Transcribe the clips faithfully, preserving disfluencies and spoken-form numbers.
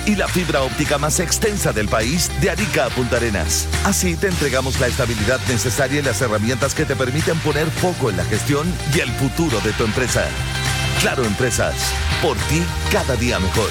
y la fibra óptica más extensa del país de Arica a Punta Arenas. Así te entregamos la estabilidad necesaria y las herramientas que te permiten poner foco en la gestión y el futuro de tu empresa. Claro Empresas, por ti cada día mejor.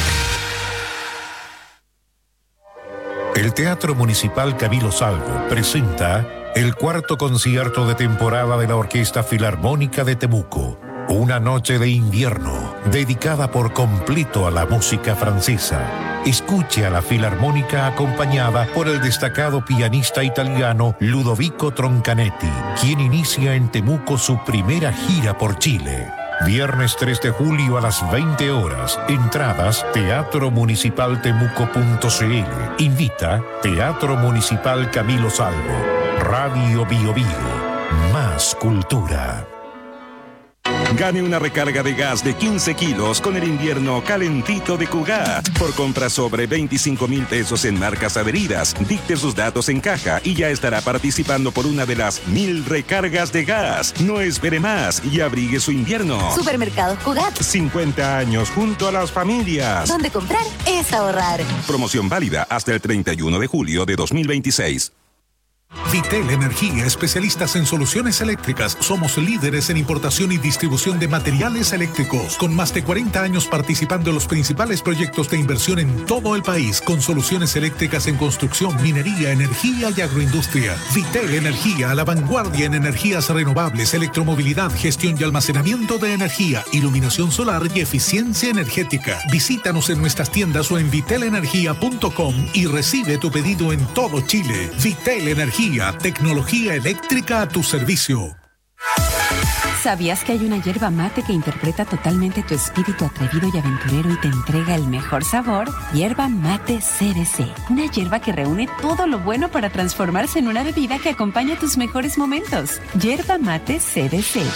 El Teatro Municipal Camilo Salvo presenta el cuarto concierto de temporada de la Orquesta Filarmónica de Temuco. Una noche de invierno, dedicada por completo a la música francesa. Escuche a la Filarmónica acompañada por el destacado pianista italiano Ludovico Troncanetti, quien inicia en Temuco su primera gira por Chile. Viernes tres de julio a las veinte horas. Entradas teatro municipal temuco punto c l. Invita Teatro Municipal Camilo Salvo. Radio Bio Bio. Más cultura. Gane una recarga de gas de quince kilos con el invierno calentito de Cugat. Por compras sobre veinticinco mil pesos en marcas adheridas, dicte sus datos en caja y ya estará participando por una de las mil recargas de gas. No espere más y abrigue su invierno. Supermercados Cugat. cincuenta años junto a las familias. Donde comprar es ahorrar. Promoción válida hasta el treinta y uno de julio de dos mil veintiséis. Vitel Energía, especialistas en soluciones eléctricas. Somos líderes en importación y distribución de materiales eléctricos, con más de cuarenta años participando en los principales proyectos de inversión en todo el país, con soluciones eléctricas en construcción, minería, energía y agroindustria. Vitel Energía, a la vanguardia en energías renovables, electromovilidad, gestión y almacenamiento de energía, iluminación solar y eficiencia energética. Visítanos en nuestras tiendas o en vitel energía punto com y recibe tu pedido en todo Chile. Vitel Energía, tecnología eléctrica a tu servicio. ¿Sabías que hay una yerba mate que interpreta totalmente tu espíritu atrevido y aventurero y te entrega el mejor sabor? Yerba Mate C B C. Una yerba que reúne todo lo bueno para transformarse en una bebida que acompaña tus mejores momentos. Yerba Mate C B C.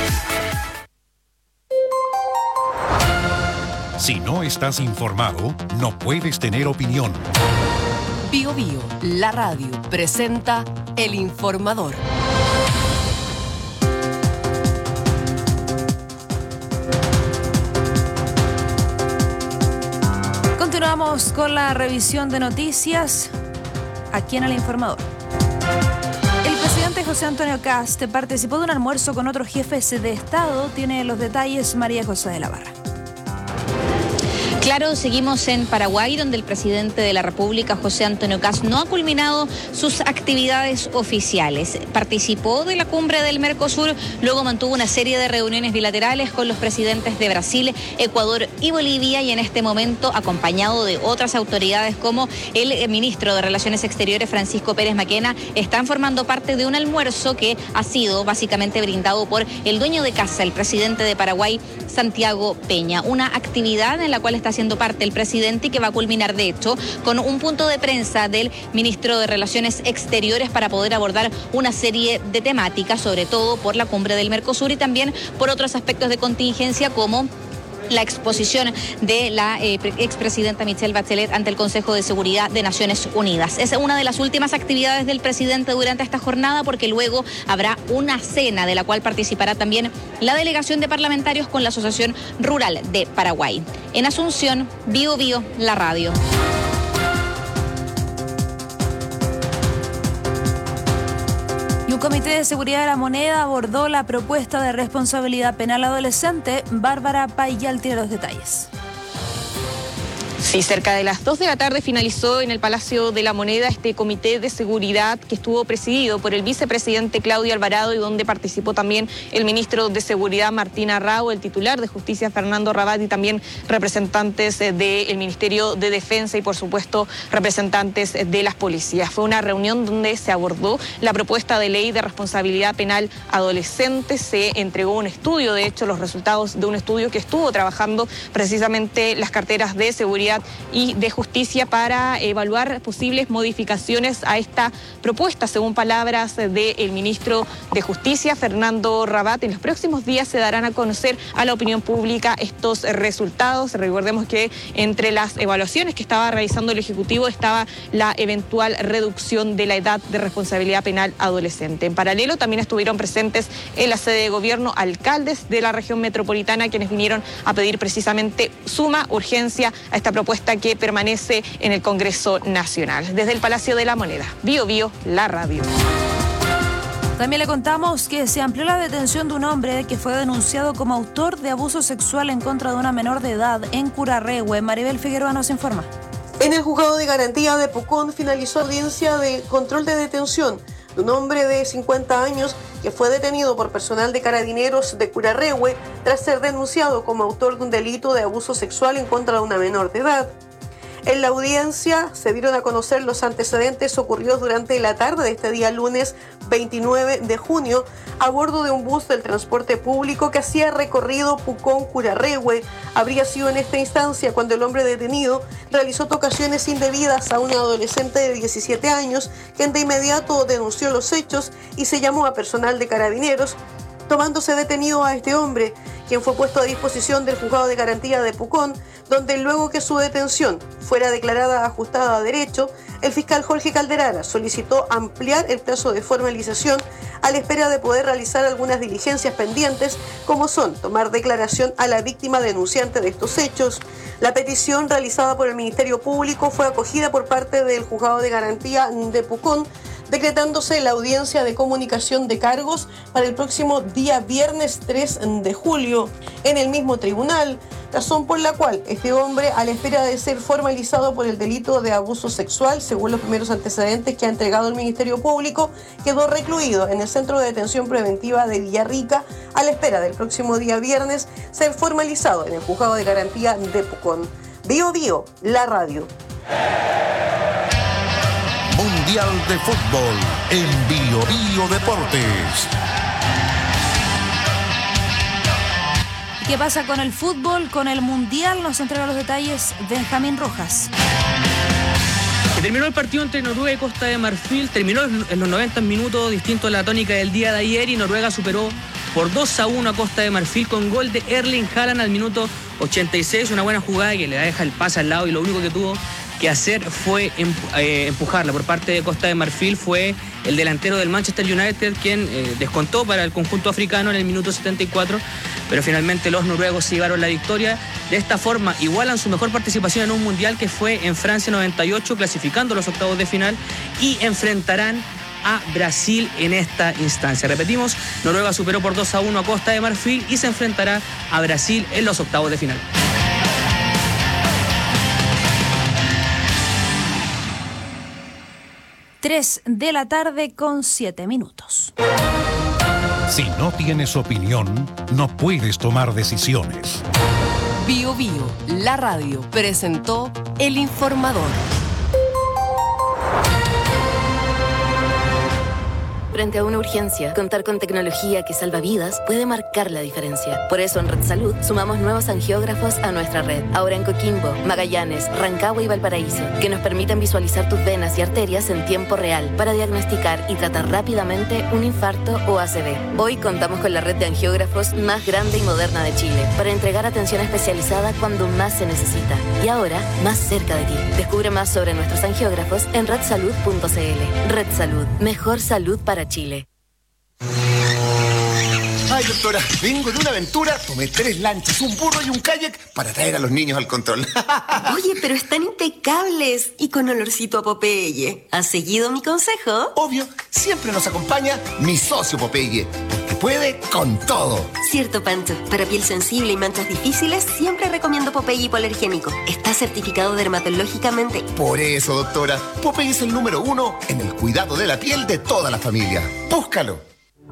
Si no estás informado, no puedes tener opinión. Bio Bio, la radio, presenta El Informador. Continuamos con la revisión de noticias aquí en El Informador. El presidente José Antonio Kast participó de un almuerzo con otros jefes de Estado. Tiene los detalles María José de la Barra. Claro, seguimos en Paraguay, donde el presidente de la República, José Antonio Kast, no ha culminado sus actividades oficiales. Participó de la cumbre del Mercosur, luego mantuvo una serie de reuniones bilaterales con los presidentes de Brasil, Ecuador y Bolivia, y en este momento acompañado de otras autoridades como el ministro de Relaciones Exteriores, Francisco Pérez Maquena, están formando parte de un almuerzo que ha sido básicamente brindado por el dueño de casa, el presidente de Paraguay, Santiago Peña. Una actividad en la cual está siendo parte el presidente y que va a culminar, de hecho, con un punto de prensa del ministro de Relaciones Exteriores para poder abordar una serie de temáticas, sobre todo por la cumbre del Mercosur y también por otros aspectos de contingencia como la exposición de la eh, expresidenta Michelle Bachelet ante el Consejo de Seguridad de Naciones Unidas. Es una de las últimas actividades del presidente durante esta jornada, porque luego habrá una cena de la cual participará también la delegación de parlamentarios con la Asociación Rural de Paraguay. En Asunción, Bio Bio, la radio. Un comité de seguridad de la moneda abordó la propuesta de responsabilidad penal adolescente. Bárbara Payal tiene los detalles. Sí, cerca de las dos de la tarde finalizó en el Palacio de la Moneda este comité de seguridad que estuvo presidido por el vicepresidente Claudio Alvarado y donde participó también el ministro de Seguridad Martín Arrau, el titular de Justicia Fernando Rabat y también representantes del Ministerio de Defensa y por supuesto representantes de las policías. Fue una reunión donde se abordó la propuesta de ley de responsabilidad penal adolescente. Se entregó un estudio, de hecho los resultados de un estudio que estuvo trabajando precisamente las carteras de seguridad y de Justicia para evaluar posibles modificaciones a esta propuesta. Según palabras del ministro de Justicia, Fernando Rabat, en los próximos días se darán a conocer a la opinión pública estos resultados. Recordemos que entre las evaluaciones que estaba realizando el Ejecutivo estaba la eventual reducción de la edad de responsabilidad penal adolescente. En paralelo también estuvieron presentes en la sede de gobierno alcaldes de la región metropolitana, quienes vinieron a pedir precisamente suma urgencia a esta propuesta propuesta que permanece en el Congreso Nacional. Desde el Palacio de la Moneda, Bio Bio, la radio. También le contamos que se amplió la detención de un hombre que fue denunciado como autor de abuso sexual en contra de una menor de edad en Curarrehue. Maribel Figueroa nos informa. En el juzgado de garantía de Pucón finalizó audiencia de control de detención de un hombre de cincuenta años que fue detenido por personal de Carabineros de Curarrehue tras ser denunciado como autor de un delito de abuso sexual en contra de una menor de edad. En la audiencia se dieron a conocer los antecedentes ocurridos durante la tarde de este día lunes veintinueve de junio a bordo de un bus del transporte público que hacía recorrido Pucón-Curarrehue. Habría sido en esta instancia cuando el hombre detenido realizó tocaciones indebidas a una adolescente de diecisiete años, quien de inmediato denunció los hechos y se llamó a personal de Carabineros, tomándose detenido a este hombre, quien fue puesto a disposición del juzgado de garantía de Pucón, donde luego que su detención fuera declarada ajustada a derecho, el fiscal Jorge Calderara solicitó ampliar el plazo de formalización a la espera de poder realizar algunas diligencias pendientes, como son tomar declaración a la víctima denunciante de estos hechos. La petición realizada por el Ministerio Público fue acogida por parte del juzgado de garantía de Pucón, decretándose la audiencia de comunicación de cargos para el próximo día viernes tres de julio en el mismo tribunal, razón por la cual este hombre, a la espera de ser formalizado por el delito de abuso sexual, según los primeros antecedentes que ha entregado el Ministerio Público, quedó recluido en el Centro de Detención Preventiva de Villarrica, a la espera del próximo día viernes ser formalizado en el Juzgado de Garantía de Pucón. Bio Bio, la radio. Mundial de Fútbol en Bio Bio Deportes. ¿Qué pasa con el fútbol, con el Mundial? Nos entrega los detalles Benjamín Rojas. Terminó el partido entre Noruega y Costa de Marfil, terminó en los noventa minutos, distinto a la tónica del día de ayer, y Noruega superó por dos a uno a Costa de Marfil con gol de Erling Haaland al minuto ochenta y seis, una buena jugada que le deja el pase al lado y lo único que tuvo que hacer fue empujarla por parte de Costa de Marfil. Fue el delantero del Manchester United quien eh, descontó para el conjunto africano en el minuto setenta y cuatro, pero finalmente los noruegos se llevaron la victoria. De esta forma igualan su mejor participación en un mundial, que fue en Francia noventa y ocho, clasificando los octavos de final, y enfrentarán a Brasil en esta instancia. Repetimos, Noruega superó por dos a uno a Costa de Marfil y se enfrentará a Brasil en los octavos de final. tres de la tarde con siete minutos. Si no tienes opinión, no puedes tomar decisiones. Bio Bio, la radio, presentó El Informador. Frente a una urgencia, contar con tecnología que salva vidas puede marcar la diferencia. Por eso en Red Salud sumamos nuevos angiógrafos a nuestra red. Ahora en Coquimbo, Magallanes, Rancagua y Valparaíso, que nos permiten visualizar tus venas y arterias en tiempo real para diagnosticar y tratar rápidamente un infarto o A C V. Hoy contamos con la red de angiógrafos más grande y moderna de Chile para entregar atención especializada cuando más se necesita. Y ahora, más cerca de ti. Descubre más sobre nuestros angiógrafos en red salud punto c l. Red Salud, mejor salud para Chile. Ay, doctora, vengo de una aventura, tomé tres lanchas, un burro y un kayak para traer a los niños al control. Oye, pero están impecables y con olorcito a Popeye. ¿Has seguido mi consejo? Obvio, siempre nos acompaña mi socio Popeye, porque puede con todo. Cierto, Pancho. Para piel sensible y manchas difíciles, siempre recomiendo Popeye hipoalergénico. Está certificado dermatológicamente. Por eso, doctora, Popeye es el número uno en el cuidado de la piel de toda la familia. Búscalo.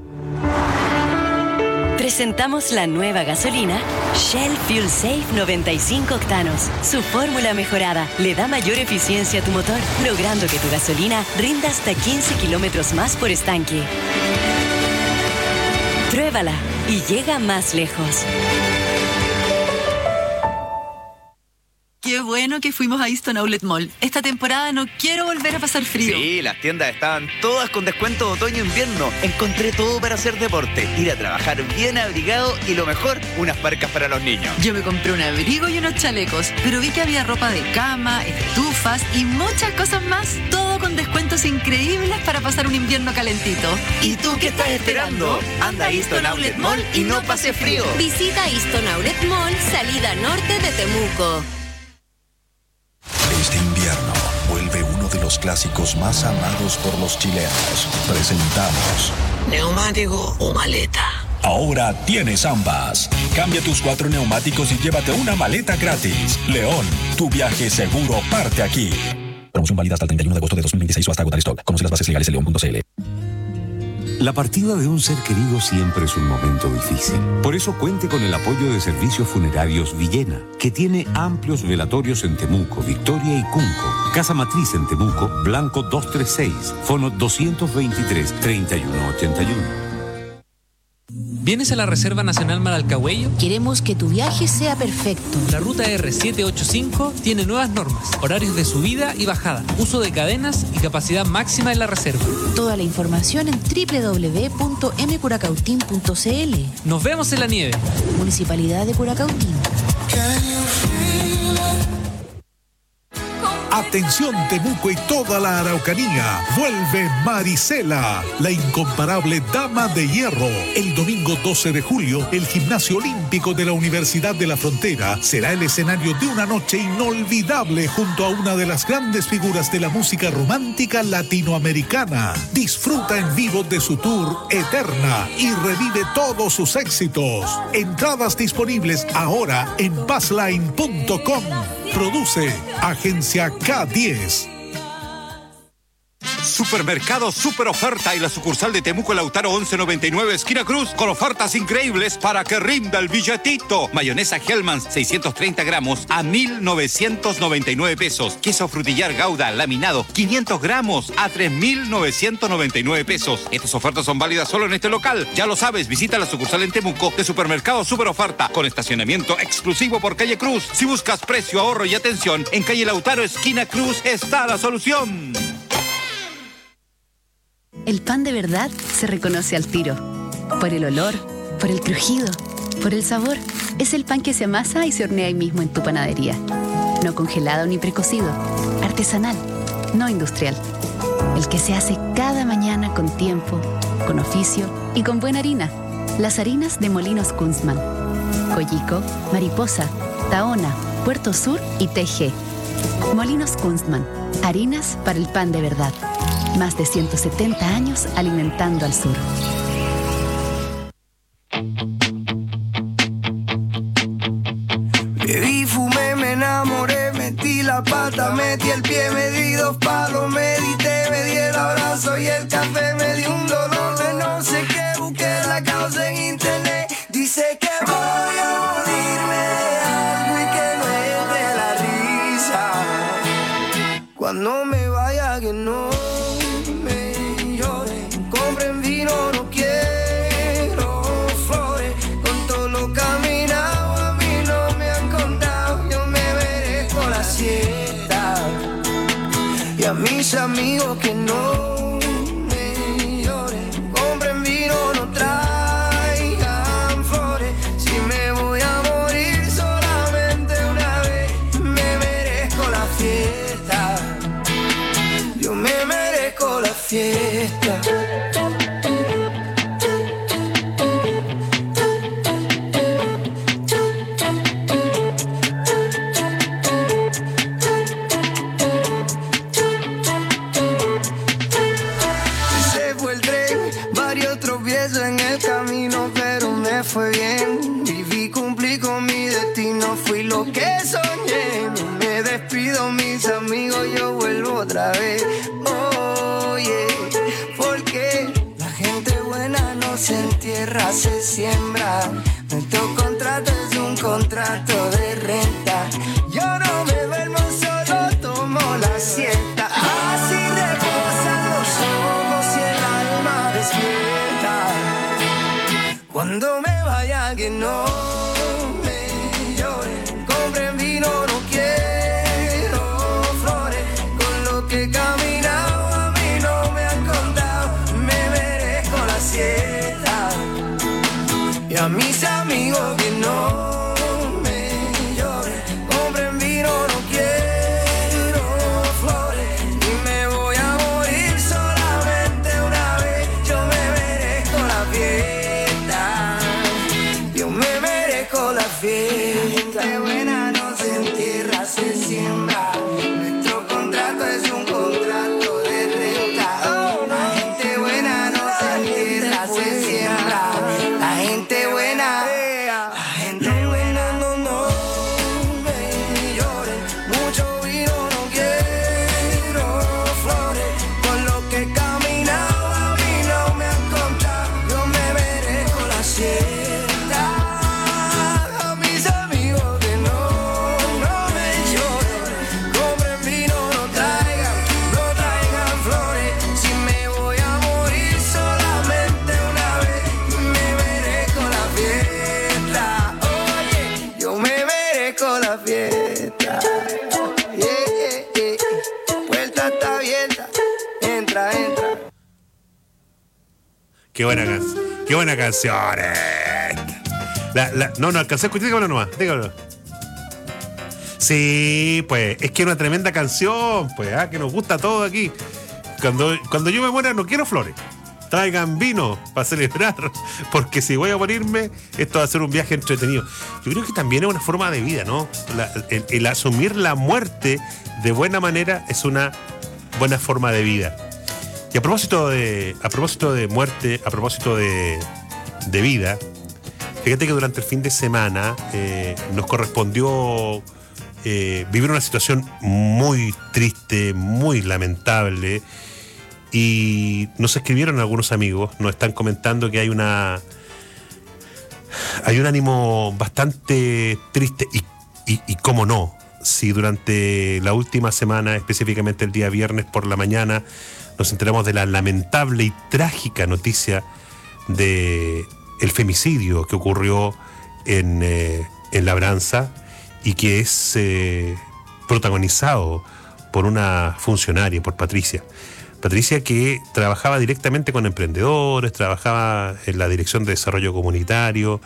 Presentamos la nueva gasolina Shell Fuel Safe noventa y cinco octanos. Su fórmula mejorada le da mayor eficiencia a tu motor, logrando que tu gasolina rinda hasta quince kilómetros más por estanque. Pruébala y llega más lejos. Qué bueno que fuimos a Easton Outlet Mall. Esta temporada no quiero volver a pasar frío. Sí, las tiendas estaban todas con descuento de otoño-invierno. Encontré todo para hacer deporte, ir a trabajar bien abrigado y lo mejor, unas parcas para los niños. Yo me compré un abrigo y unos chalecos, pero vi que había ropa de cama, estufas y muchas cosas más. Todo con descuentos increíbles para pasar un invierno calentito. ¿Y tú qué estás esperando? Anda a Easton Outlet Mall y no pase frío. Visita Easton Outlet Mall, salida norte de Temuco. los clásicos más amados por los chilenos. Presentamos ¿neumático o maleta? Ahora tienes ambas. Cambia tus cuatro neumáticos y llévate una maleta gratis. León, tu viaje seguro parte aquí. Promoción válida hasta el treinta y uno de agosto de dos mil veintiséis o hasta agotar stock. Conoce las bases legales en león punto c l. La partida de un ser querido siempre es un momento difícil. Por eso cuente con el apoyo de Servicios Funerarios Villena, que tiene amplios velatorios en Temuco, Victoria y Cunco. Casa Matriz en Temuco, Blanco doscientos treinta y seis, fono doscientos veintitrés, treinta y uno ochenta y uno. ¿Vienes a la Reserva Nacional Maralcahuello? Queremos que tu viaje sea perfecto. La ruta R setecientos ochenta y cinco tiene nuevas normas, horarios de subida y bajada, uso de cadenas y capacidad máxima en la reserva. Toda la información en doble u doble u doble u punto m curacautín punto c l. Nos vemos en la nieve. Municipalidad de Curacautín. Atención Temuco y toda la Araucanía, vuelve Marisela, la incomparable Dama de Hierro. El domingo doce de julio, el Gimnasio Olímpico de la Universidad de la Frontera será el escenario de una noche inolvidable junto a una de las grandes figuras de la música romántica latinoamericana. Disfruta en vivo de su tour Eterna y revive todos sus éxitos. Entradas disponibles ahora en passline punto com. Produce Agencia K diez. Supermercado Super Oferta y la sucursal de Temuco Lautaro once noventa y nueve esquina Cruz con ofertas increíbles para que rinda el billetito. Mayonesa Hellmann's seiscientos treinta gramos a mil novecientos noventa y nueve pesos. Queso frutillar Gouda laminado quinientos gramos a tres mil novecientos noventa y nueve pesos. Estas ofertas son válidas solo en este local. Ya lo sabes, visita la sucursal en Temuco de Supermercado Super Oferta con estacionamiento exclusivo por calle Cruz. Si buscas precio, ahorro y atención, en calle Lautaro esquina Cruz está la solución. El pan de verdad se reconoce al tiro. Por el olor, por el crujido, por el sabor. Es el pan que se amasa y se hornea ahí mismo en tu panadería. No congelado ni precocido. Artesanal, no industrial. El que se hace cada mañana con tiempo, con oficio y con buena harina. Las harinas de Molinos Kunstmann. Coyico, Mariposa, Tahona, Puerto Sur y T G. Molinos Kunstmann. Harinas para el pan de verdad. Más de ciento setenta años alimentando al sur. Bebí, fumé, me enamoré, metí la pata, metí el pie, me di dos palos, medité, me di el abrazo y el café, me di un dolor de no sé qué, busqué la causa en internet, dice que voy a morirme de algo y que no es de la risa, cuando me vaya que no. A mis amigos que no me lloren, compren vino, no traigan flores. Si me voy a morir solamente una vez, me merezco la fiesta. Yo me merezco la fiesta. Fue bien, viví, cumplí con mi destino, fui lo que soñé. No me despido, mis amigos, yo vuelvo otra vez. Oye, porque la gente buena no se entierra, se siembra. Nuestro contrato es un contrato de renta. Yo no me duermo, solo tomo la siesta. Así reposan los ojos y el alma despierta. Cuando me que no me lloren, compren vino, no quiero flores, con lo que he caminado a mí no me han contado, me merezco la siesta, y a mis amigos que no me lloren, compren Qué buena canción. Qué buena canción. La, la, no, no alcancé a escuchar. Dígamelo nomás. Dígamelo. Sí, pues, es que es una tremenda canción, pues, ¿ah? Que nos gusta todo aquí. Cuando, cuando yo me muera no quiero flores. Traigan vino para celebrar, porque si voy a morirme, esto va a ser un viaje entretenido. Yo creo que también es una forma de vida, ¿no? La, el, el asumir la muerte de buena manera es una buena forma de vida. Y a propósito de, a propósito de muerte, a propósito de, de vida, fíjate que durante el fin de semana eh, nos correspondió eh, vivir una situación muy triste, muy lamentable. Y nos escribieron algunos amigos, nos están comentando que hay una hay un ánimo bastante triste y, y, y cómo no, si durante la última semana, específicamente el día viernes por la mañana, nos enteramos de la lamentable y trágica noticia de el femicidio que ocurrió en, eh, en Labranza y que es eh, protagonizado por una funcionaria, por Patricia. Patricia, que trabajaba directamente con emprendedores, trabajaba en la Dirección de Desarrollo Comunitario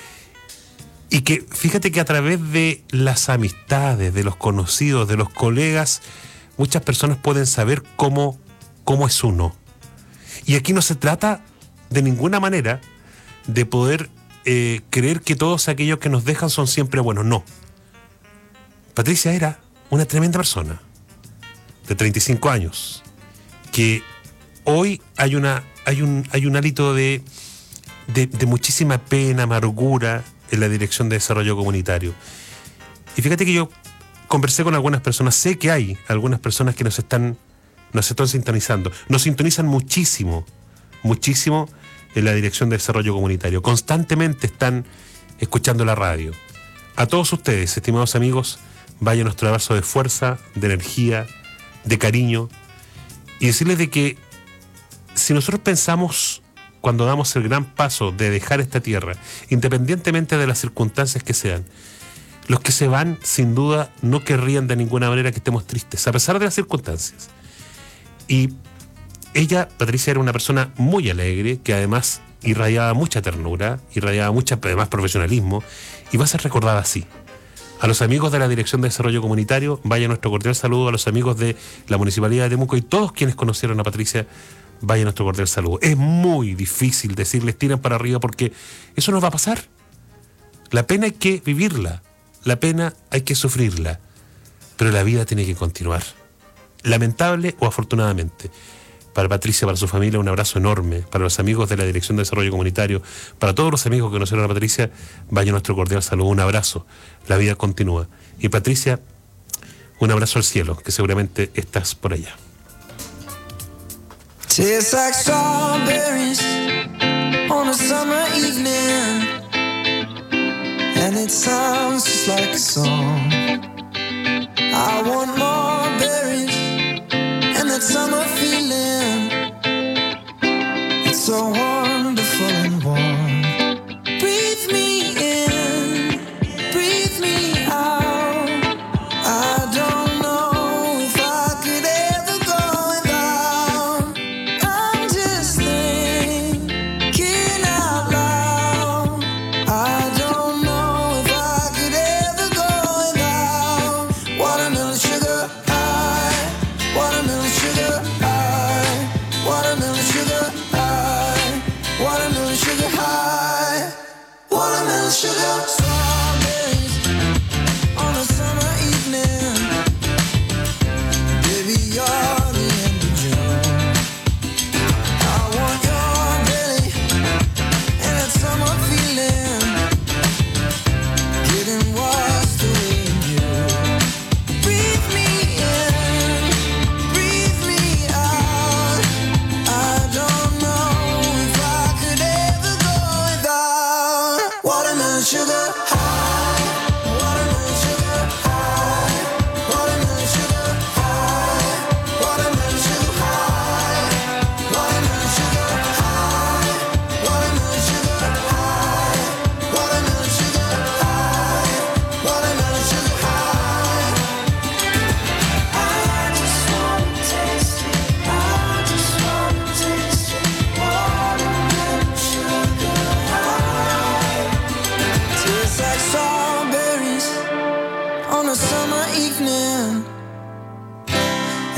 y que, fíjate que a través de las amistades, de los conocidos, de los colegas, muchas personas pueden saber cómo, cómo es uno. Y aquí no se trata de ninguna manera de poder eh, creer que todos aquellos que nos dejan son siempre buenos. No. Patricia era una tremenda persona de treinta y cinco años. Que hoy hay una hay un hay un hálito de, de, de muchísima pena, amargura en la Dirección de Desarrollo Comunitario. Y fíjate que yo conversé con algunas personas, sé que hay algunas personas que nos están nos están sintonizando, nos sintonizan muchísimo, muchísimo en la Dirección de Desarrollo Comunitario. Constantemente están escuchando la radio. A todos ustedes, estimados amigos, vaya nuestro abrazo de fuerza, de energía, de cariño. Y decirles de que si nosotros pensamos, cuando damos el gran paso de dejar esta tierra, independientemente de las circunstancias que sean, los que se van, sin duda, no querrían de ninguna manera que estemos tristes, a pesar de las circunstancias. Y ella, Patricia, era una persona muy alegre, que además irradiaba mucha ternura, irradiaba mucho, además, profesionalismo, y va a ser recordada así. A los amigos de la Dirección de Desarrollo Comunitario, vaya nuestro cordial saludo. A los amigos de la Municipalidad de Temuco y todos quienes conocieron a Patricia, vaya nuestro cordial saludo. Es muy difícil decirles tiran para arriba porque eso no va a pasar. La pena hay que vivirla, la pena hay que sufrirla, pero la vida tiene que continuar. Lamentable o afortunadamente. Para Patricia, para su familia, un abrazo enorme. Para los amigos de la Dirección de Desarrollo Comunitario, para todos los amigos que conocieron a Patricia, vaya nuestro cordial saludo, un abrazo. La vida continúa. Y Patricia, un abrazo al cielo, que seguramente estás por allá. Tastes like strawberries on a summer evening, and it sounds just like a song. I want more berries and that summer feeling. It's so wonderful and warm. Breathe me in, breathe me out. I don't know if I could ever go without. I'm just thinking out loud. I don't know if I could ever go without watermelon sugar high, watermelon sugar high, watermelon sugar high,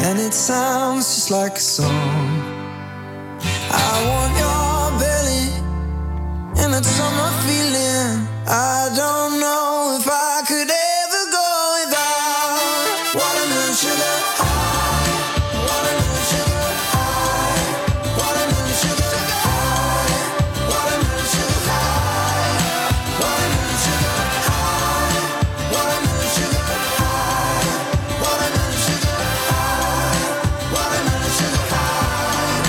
and it sounds just like a song. I want your belly and that summer feeling. I don't know if I could ever go without watermelon sugar high, watermelon sugar high, watermelon sugar high, watermelon sugar high, watermelon sugar high, watermelon sugar high, watermelon sugar high, watermelon sugar high.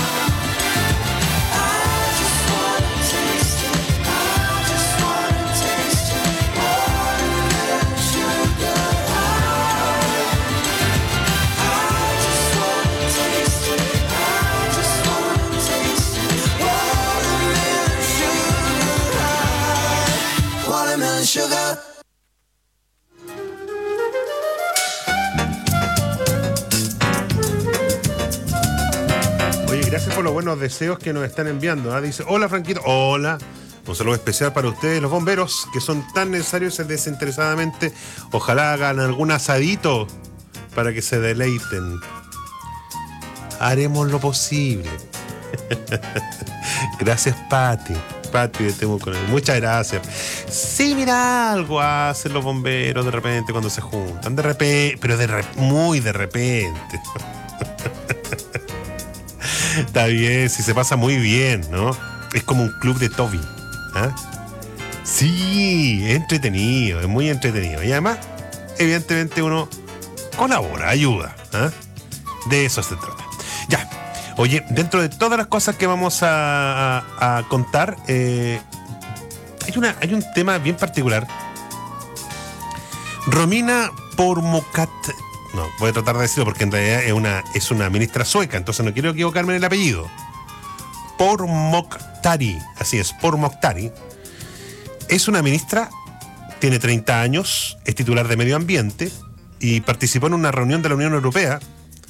I just wanna taste it. I just wanna taste it. Watermelon sugar high. I just wanna taste it. I just wanna taste it. Watermelon sugar high. Watermelon sugar. Oye, gracias por los buenos deseos que nos están enviando. ¿Ah? Dice, hola Franquito, hola. Un saludo especial para ustedes, los bomberos, que son tan necesarios desinteresadamente. Ojalá hagan algún asadito para que se deleiten. Haremos lo posible. Gracias, Pati. Pati de Temuco. Muchas gracias. Sí, mira, algo hacen los bomberos de repente cuando se juntan. De repente, pero de re- muy de repente. Está bien, si se pasa muy bien, ¿no? Es como un club de Toby. ¿Ah? Sí, es entretenido, es muy entretenido. Y además, evidentemente uno colabora, ayuda. ¿Ah? De eso se trata. Ya. Oye, dentro de todas las cosas que vamos a, a, a contar, eh, hay, una, hay un tema bien particular. Romina Pourmokhtari. No, voy a tratar de decirlo porque en realidad es una, es una ministra sueca, entonces no quiero equivocarme en el apellido. Pourmokhtari, así es, Pourmokhtari. Es una ministra, tiene treinta años, es titular de Medio Ambiente y participó en una reunión de la Unión Europea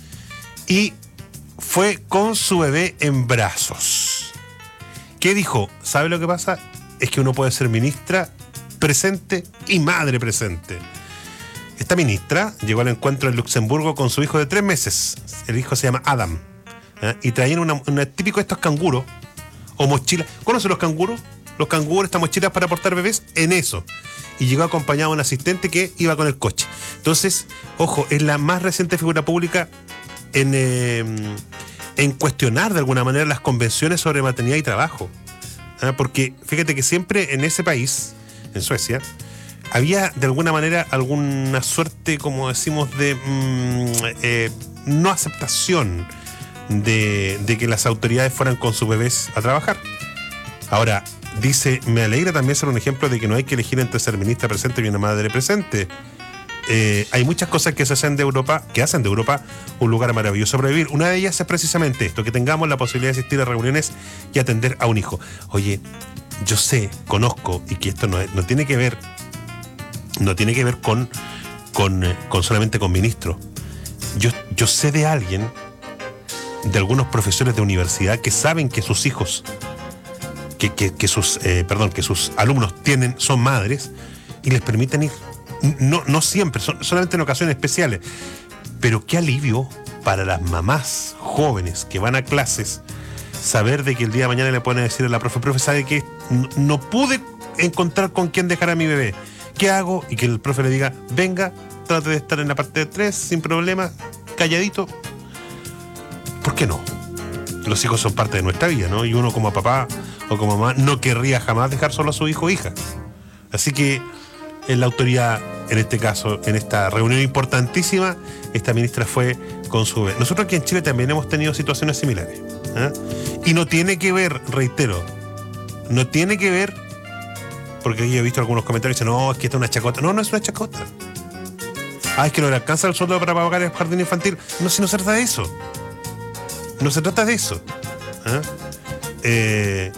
y fue con su bebé en brazos. ¿Qué dijo? ¿Sabe lo que pasa? Es que uno puede ser ministra presente y madre presente. Esta ministra llegó al encuentro en Luxemburgo con su hijo de tres meses. El hijo se llama Adam. ¿eh? Y traían una, una típico de estos canguros o mochilas. ¿Conocen los canguros? Los canguros, estas mochilas para portar bebés, en eso. Y llegó acompañado de un asistente que iba con el coche. Entonces, ojo, es la más reciente figura pública en, eh, en cuestionar de alguna manera las convenciones sobre maternidad y trabajo. ¿eh? Porque fíjate que siempre en ese país, en Suecia, había de alguna manera alguna suerte, como decimos, de mmm, eh, no aceptación de, de que las autoridades fueran con sus bebés a trabajar. Ahora, dice, me alegra también ser un ejemplo de que no hay que elegir entre ser ministra presente y una madre presente. Eh, hay muchas cosas que se hacen de Europa, que hacen de Europa un lugar maravilloso para vivir. Una de ellas es precisamente esto, que tengamos la posibilidad de asistir a reuniones y atender a un hijo. Oye, yo sé, conozco, y que esto no, no tiene que ver no tiene que ver con, con, con solamente con ministros. Yo, yo sé de alguien, de algunos profesores de universidad que saben que sus hijos, que, que, que sus, eh, perdón, que sus alumnos tienen, son madres y les permiten ir. No, no siempre, son, solamente en ocasiones especiales. Pero qué alivio para las mamás jóvenes que van a clases saber de que el día de mañana le pueden decir a la profe, profe, ¿sabe qué? No, no pude encontrar con quién dejar a mi bebé. ¿Qué hago? Y que el profe le diga, venga, trate de estar en la parte de tres, sin problema, calladito. ¿Por qué no? Los hijos son parte de nuestra vida, ¿no? Y uno como papá o como mamá no querría jamás dejar solo a su hijo o hija. Así que en la autoridad, en este caso, en esta reunión importantísima, esta ministra fue con su bebé. Nosotros aquí en Chile también hemos tenido situaciones similares. ¿eh? Y no tiene que ver, reitero, no tiene que ver, porque yo he visto algunos comentarios que dicen, no, es que esta es una chacota. No, no es una chacota. Ah, es que no le alcanza el sueldo para pagar el jardín infantil. No, si no se trata de eso. No se trata de eso. ¿eh? Eh,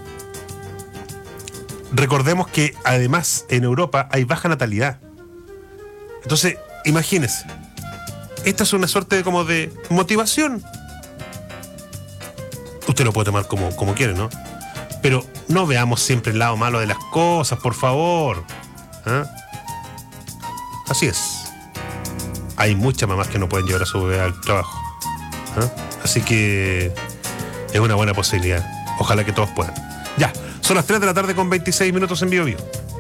recordemos que además en Europa hay baja natalidad. Entonces, imagínense. Esta es una suerte de, como de motivación. Usted lo puede tomar como, como quiere, ¿no? Pero no veamos siempre el lado malo de las cosas, por favor. ¿eh? Así es. hay muchas mamás que no pueden llevar a su bebé al trabajo. ¿Ah? Así que es una buena posibilidad. Ojalá que todos puedan. Ya, son las tres de la tarde con veintiséis minutos en Bio Bio.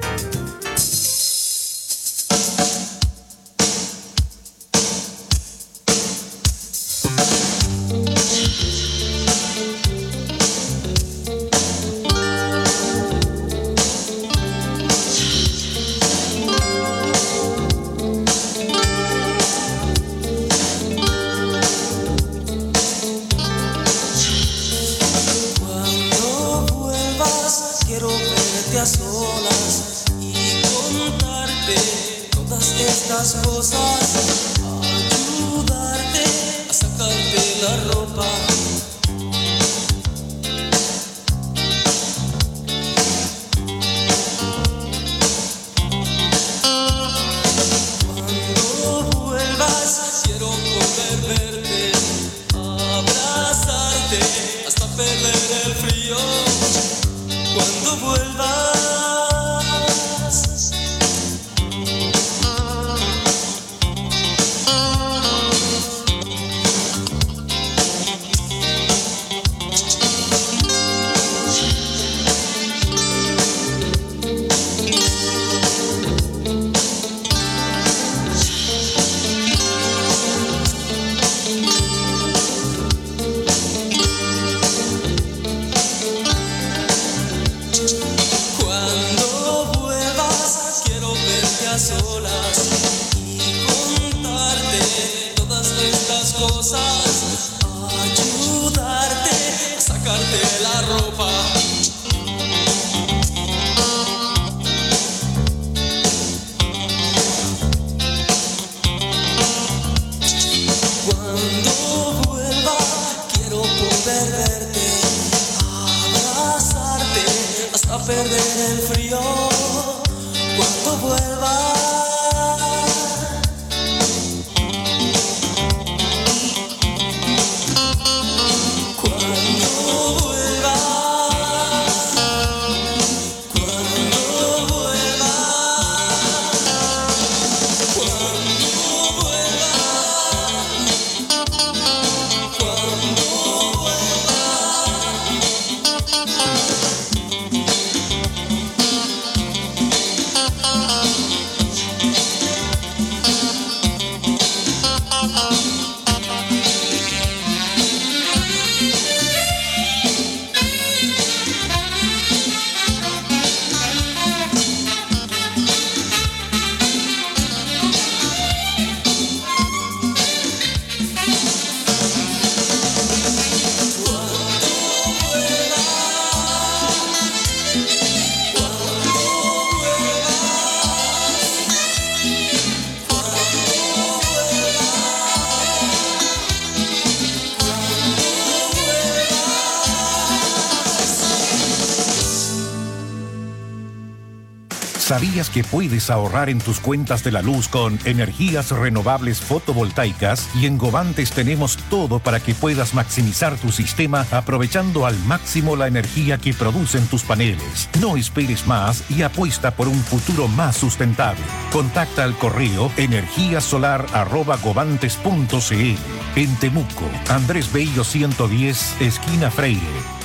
¿Sabías que puedes ahorrar en tus cuentas de la luz con energías renovables fotovoltaicas? Y en Govantes tenemos todo para que puedas maximizar tu sistema aprovechando al máximo la energía que producen tus paneles. No esperes más y apuesta por un futuro más sustentable. Contacta al correo energíasolar arroba govantes punto cl. En Temuco, Andrés Bello ciento diez, esquina Freire.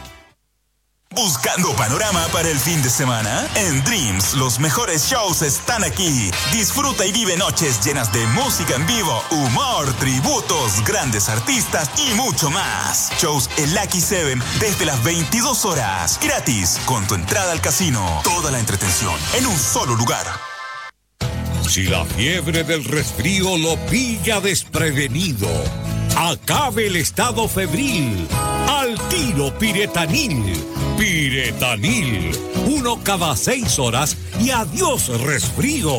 ¿Buscando panorama para el fin de semana? En Dreams, los mejores shows están aquí. Disfruta y vive noches llenas de música en vivo, humor, tributos, grandes artistas y mucho más. Shows en Lucky Seven desde las veintidós horas. Gratis, con tu entrada al casino. Toda la entretención en un solo lugar. Si la fiebre del resfrío lo pilla desprevenido, acabe el estado febril. Al tiro Piretanil. Piretanil. Uno cada seis horas y adiós resfrío.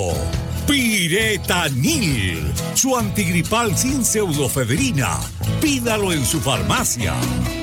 Piretanil. Su antigripal sin pseudofebrina. Pídalo en su farmacia.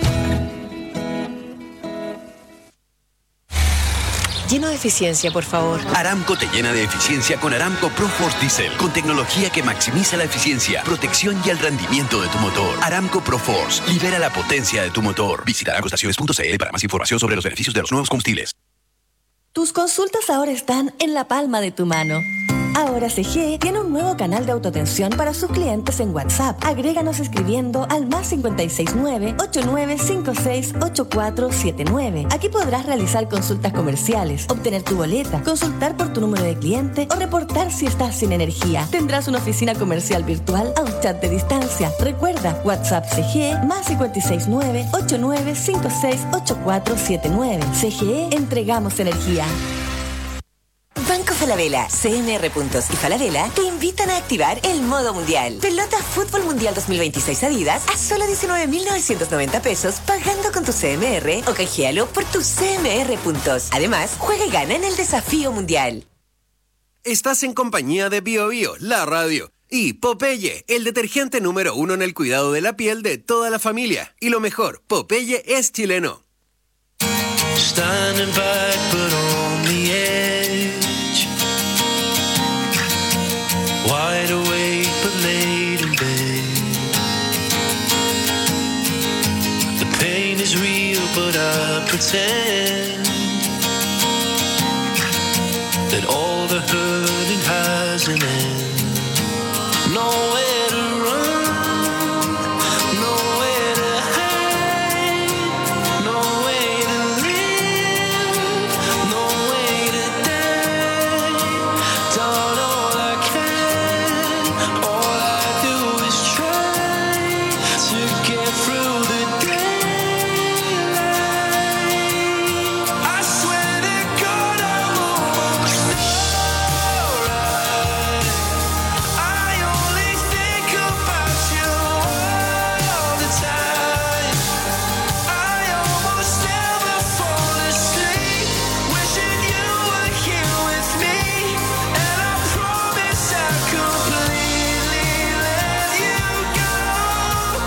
Lleno de eficiencia, por favor. Aramco te llena de eficiencia con Aramco ProForce Diesel, con tecnología que maximiza la eficiencia, protección y el rendimiento de tu motor. Aramco ProForce, libera la potencia de tu motor. Visita aramco estaciones punto c l para más información sobre los beneficios de los nuevos combustibles. Tus consultas ahora están en la palma de tu mano. Ahora C G E tiene un nuevo canal de autoatención para sus clientes en WhatsApp. Agréganos escribiendo al más cinco seis nueve, ocho nueve cinco seis, ocho cuatro siete nueve. Aquí podrás realizar consultas comerciales, obtener tu boleta, consultar por tu número de cliente o reportar si estás sin energía. Tendrás una oficina comercial virtual a un chat de distancia. Recuerda, WhatsApp C G E más cinco seis nueve, ocho nueve cinco seis, ocho cuatro siete nueve. C G E, entregamos energía. Banco Falabella, C M R Puntos y Falabella te invitan a activar el modo mundial. Pelota Fútbol Mundial dos mil veintiséis Adidas a solo diecinueve mil novecientos noventa pesos pagando con tu C M R o canjealo por tus C M R Puntos. Además, juega y gana en el desafío mundial. Estás en compañía de Bio Bio, la radio, y Popeye, el detergente número uno en el cuidado de la piel de toda la familia. Y lo mejor, Popeye es chileno. Standing back but on the edge, wide awake but late in bed. The pain is real but I pretend that all the hurting has an end. Nowhere to run, nowhere to hide, no way to live, no way to die. Done all I can, all I do is try to get through the day. I swear to God I'm almost alright. I only think about you all the time. I almost never fall asleep, wishing you were here with me. And I promise I'll completely let you go.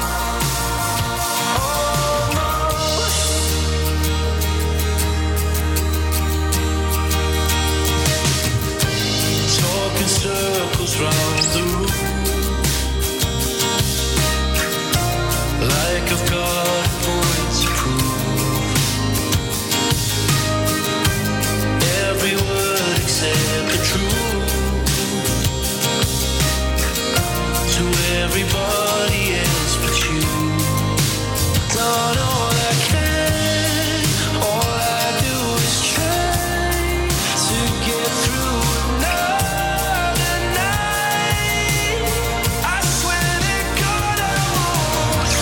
Almost. Talking circles round the room, like I've got a point to prove. Every word except the truth to everybody else but you. Done all I can, all I do is try to get through another night. I swear to God I'm almost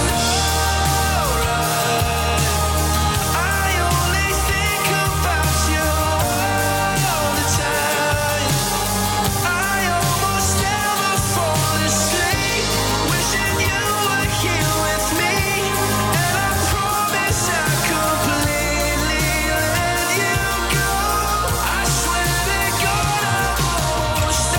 alright. I only think about you all the time. I almost never fall asleep, wishing you were here with me. And I promise I'll completely let you go. I swear to God I'm almost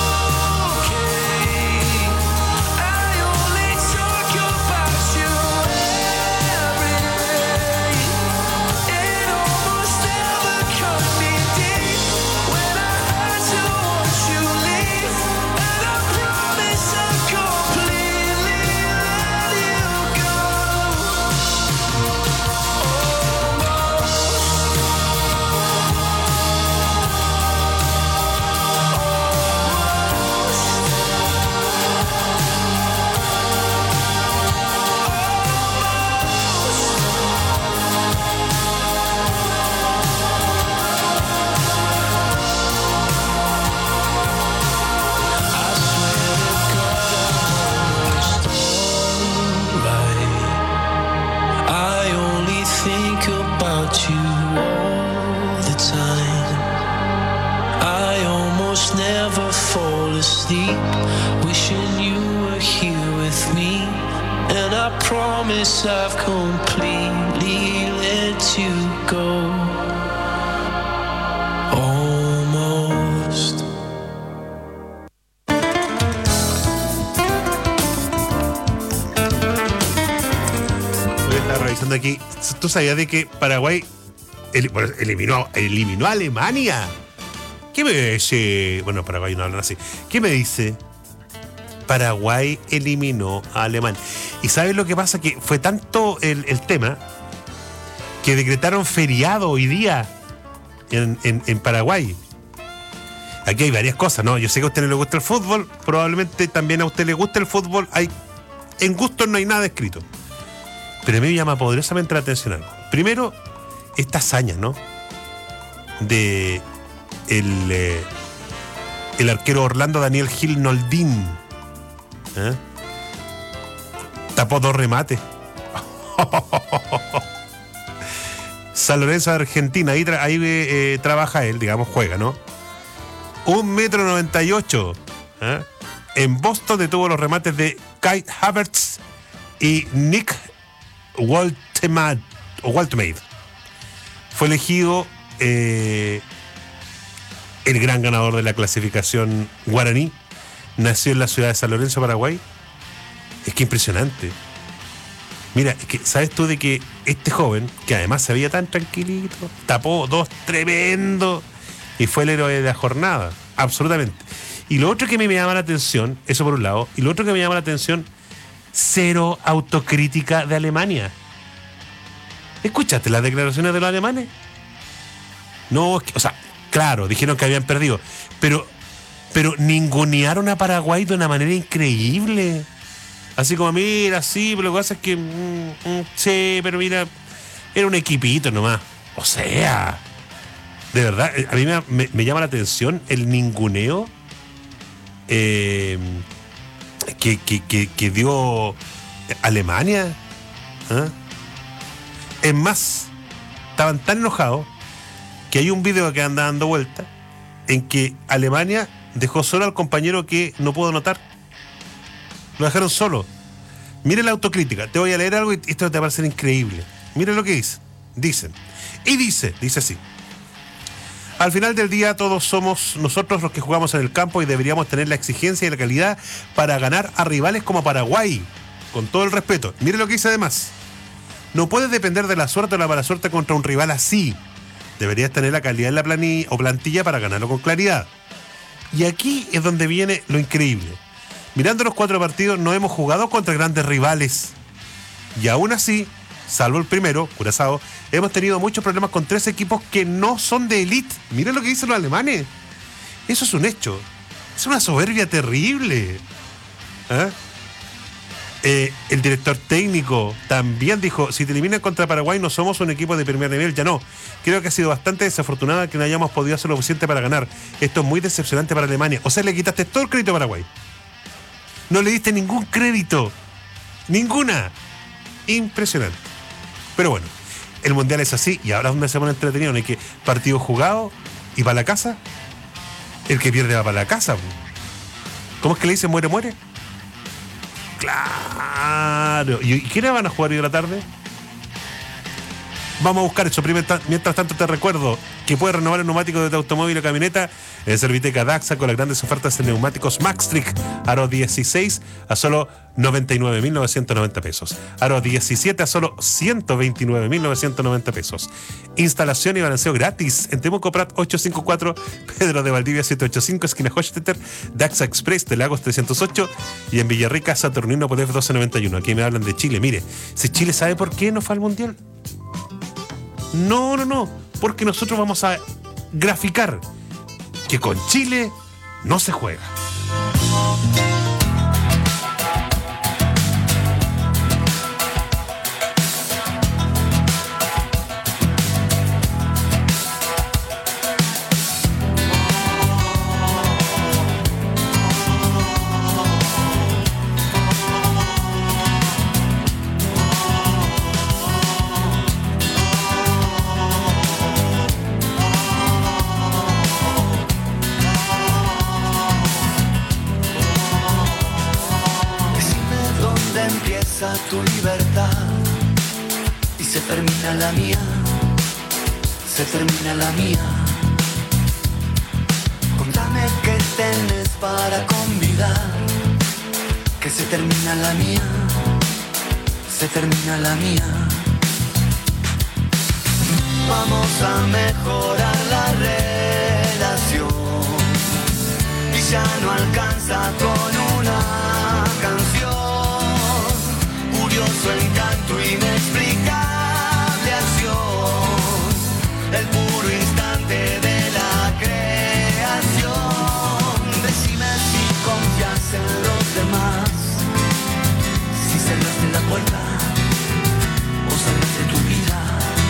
okay. I only talk about you every day. It almost never cut me deep when I had to watch you leave. And I promise I'll completely let you go. I only think about you all the time. I almost never fall asleep, wishing you were here with me. And I promise I've completely let you go. Almost. Yo estaba revisando aquí. ¿Tú sabías de que Paraguay el- bueno, eliminó, eliminó a Alemania? ¿Qué me dice? Bueno, Paraguay no hablan así. ¿Qué me dice? Paraguay eliminó a Alemania. ¿Y sabes lo que pasa? Que fue tanto el, el tema que decretaron feriado hoy día en, en, en Paraguay. aquí hay varias cosas, ¿no? Yo sé que a usted no le gusta el fútbol, probablemente también a usted le gusta el fútbol. Hay, en gustos no hay nada escrito. Pero a mí me llama poderosamente la atención algo. Primero, esta hazaña, ¿no? De el, eh, el arquero Orlando Daniel Gil Noldín. ¿Eh? Tapó dos remates. San Lorenzo de Argentina, ahí, tra- ahí eh, trabaja él, digamos, juega, ¿no? Un metro noventa y ocho. ¿Eh? En Boston detuvo los remates de Kai Havertz y Nick Woltemade. O Woltemade. Fue elegido eh, el gran ganador de la clasificación guaraní. Nació en la ciudad de San Lorenzo, Paraguay. Es que impresionante. Mira, es que, ¿sabes tú de que este joven, que además se veía tan tranquilito, tapó dos tremendos y fue el héroe de la jornada? Absolutamente. Y lo otro que me llama la atención, eso por un lado, y lo otro que me llama la atención, cero autocrítica de Alemania. ¿Escuchaste las declaraciones de los alemanes? No, o sea, claro, dijeron que habían perdido, pero, pero ningunearon a Paraguay de una manera increíble. Así como, mira, sí, pero lo que pasa es que, mm, mm, sí, pero mira, era un equipito nomás. O sea, de verdad, a mí me, me, me llama la atención el ninguneo eh, que, que, que, que dio Alemania. ¿Ah? Es más, estaban tan enojados que hay un video que anda dando vuelta en que Alemania dejó solo al compañero que no pudo anotar. Lo dejaron solo. Mire la autocrítica. Te voy a leer algo y esto te va a parecer increíble. Mire lo que dice. Dicen. Y dice, dice así. Al final del día todos somos nosotros los que jugamos en el campo y deberíamos tener la exigencia y la calidad para ganar a rivales como Paraguay. Con todo el respeto. Mire lo que dice además. No puedes depender de la suerte o la mala suerte contra un rival así. Deberías tener la calidad en la planilla o plantilla para ganarlo con claridad. Y aquí es donde viene lo increíble. Mirando los cuatro partidos, no hemos jugado contra grandes rivales. Y aún así, salvo el primero, Curazao, hemos tenido muchos problemas con tres equipos que no son de élite. Miren lo que dicen los alemanes. Eso es un hecho. Es una soberbia terrible. ¿Eh? Eh, el director técnico también dijo, si te eliminan contra Paraguay no somos un equipo de primer nivel, ya no. Creo que ha sido bastante desafortunada que no hayamos podido hacer lo suficiente para ganar. Esto es muy decepcionante para Alemania. O sea, le quitaste todo el crédito a Paraguay. No le diste ningún crédito. Ninguna. Impresionante. Pero bueno, el mundial es así y ahora es una semana entretenida. No hay que partido jugado y para la casa. El que pierde va para la casa. ¿Cómo es que le dicen muere, muere? Claro. ¿Y quiénes van a jugar hoy a la tarde? Vamos a buscar eso. Mientras tanto te recuerdo que puedes renovar el neumático de tu automóvil o camioneta en Serviteca Daxa con las grandes ofertas en neumáticos Maxtric Aro dieciséis a solo noventa y nueve mil novecientos noventa pesos. Aro diecisiete a solo ciento veintinueve mil novecientos noventa pesos. Instalación y balanceo gratis en Temuco Prat ochocientos cincuenta y cuatro, Pedro de Valdivia setecientos ochenta y cinco, esquina Hochstetter, Daxa Express de Lagos trescientos ocho y en Villarrica Saturnino Podef doce noventa y uno. Aquí me hablan de Chile. Mire, si Chile sabe por qué no fue al Mundial. No, no, no, porque nosotros vamos a graficar que con Chile no se juega. Tu libertad y se termina la mía, se termina la mía. Contame qué tenés para convidar, que se termina la mía, se termina la mía. Vamos a mejorar la relación y ya no alcanza con una canción. Curioso encanto, inexplicable acción, el puro instante de la creación. Si cerraste la puerta o cerraste tu vida,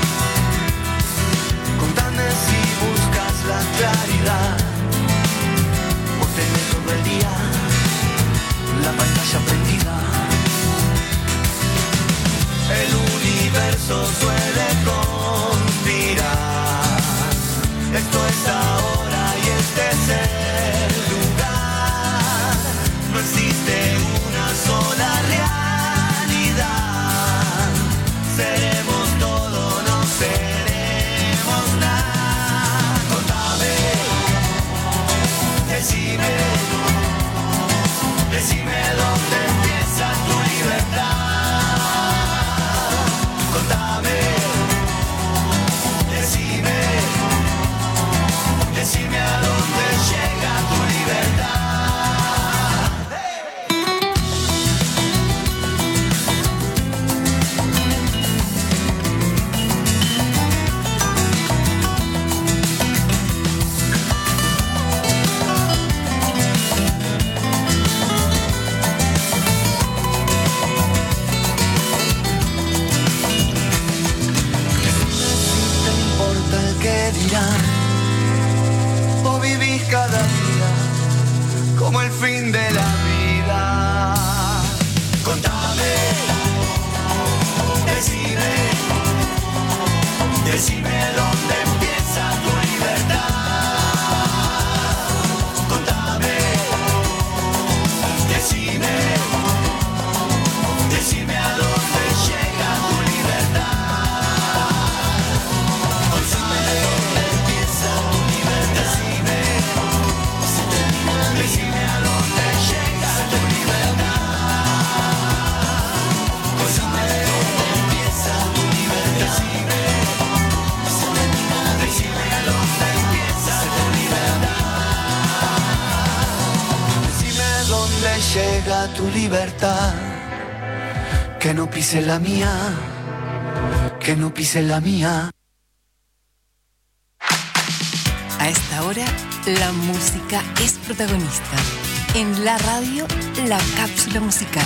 contame si buscas la claridad o tenés todo el día la pantalla prendida. El universo suele conspirar. Esto es ahora y este es el lugar. No existe una sola realidad. Seremos todo, no seremos nada. Contame, decime, decime dónde empieza tu libertad. Contame, decime, decime a dónde llega tu libertad. Dirán, o vivís cada día como el fin de la vida. Contame, decime, decime dónde empieza tu libertad. Contame, decime, decime a dónde llega tu libertad. Decime a dónde llega tu libertad. Decime dónde empieza tu libertad. Decime, decime a dónde empieza tu libertad. Decime dónde llega tu libertad. Que no pise la mía, que no pise la mía. A esta hora, la música es protagonista. En la radio, la cápsula musical.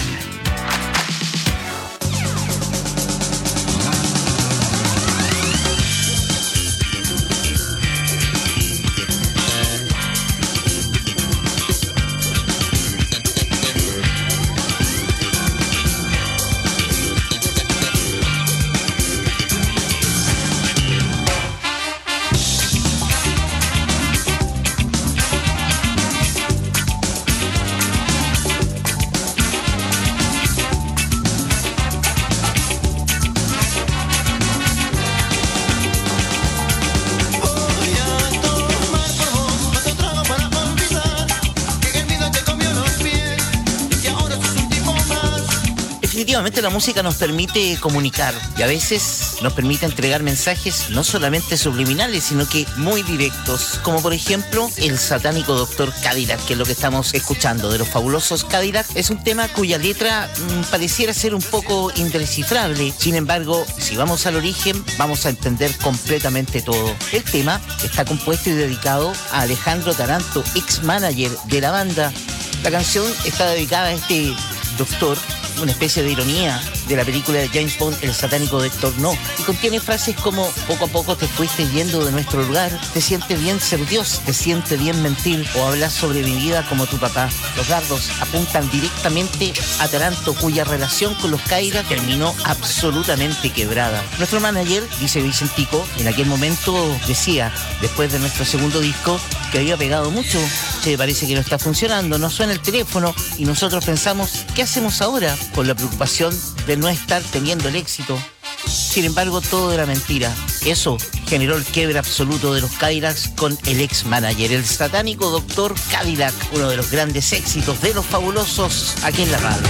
Definitivamente la música nos permite comunicar y a veces nos permite entregar mensajes no solamente subliminales, sino que muy directos, como por ejemplo el satánico doctor Cadillac, que es lo que estamos escuchando de los fabulosos Cadillac. Es un tema cuya letra mmm, pareciera ser un poco indescifrable, sin embargo, si vamos al origen, vamos a entender completamente todo. El tema está compuesto y dedicado a Alejandro Taranto, ex manager de la banda. La canción está dedicada a este doctor, una especie de ironía de la película de James Bond, El satánico doctor No, y contiene frases como: poco a poco te fuiste yendo de nuestro lugar, te sientes bien ser Dios, te siente bien mentir, o hablas sobre mi vida como tu papá. Los dardos apuntan directamente a Taranto, cuya relación con los Cadillac terminó absolutamente quebrada. Nuestro manager, dice Vicentico, en aquel momento decía, después de nuestro segundo disco, que había pegado mucho. Che, parece que no está funcionando, no suena el teléfono, y nosotros pensamos, ¿qué hacemos ahora? Con la preocupación de no estar teniendo el éxito. Sin embargo, todo era mentira. Eso generó el quiebre absoluto de los Cadillacs con el ex manager, el satánico doctor Cadillac, uno de los grandes éxitos de los fabulosos aquí en la radio.